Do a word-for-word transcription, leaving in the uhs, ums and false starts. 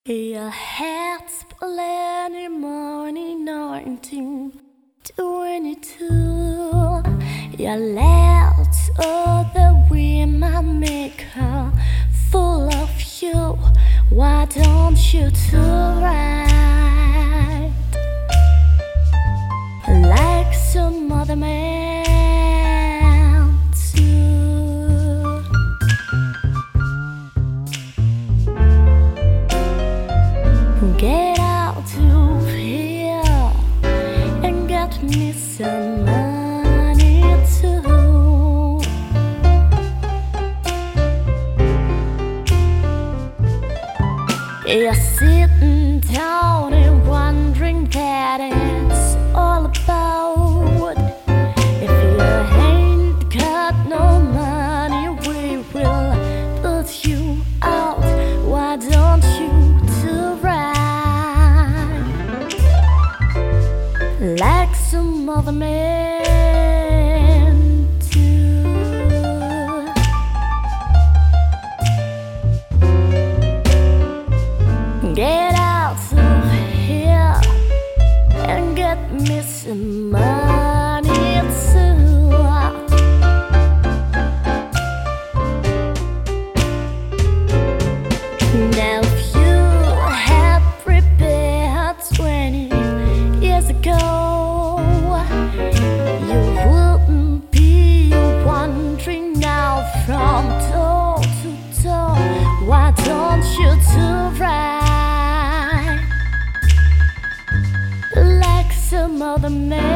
Your heart's plenty morning nineteen twenty-two. Your legs are the women make her full of you. Why don't you do right like some other man too? Get out of here and get me some money too. You're sitting down and wondering that it's all about. If you ain't got no money, we will put you out. Why don't you do right like some other men do? Get out of here and get me some money too. Now if you had prepared twenty years ago, you wouldn't be wandering now from door to door. Why don't you do right like some other man?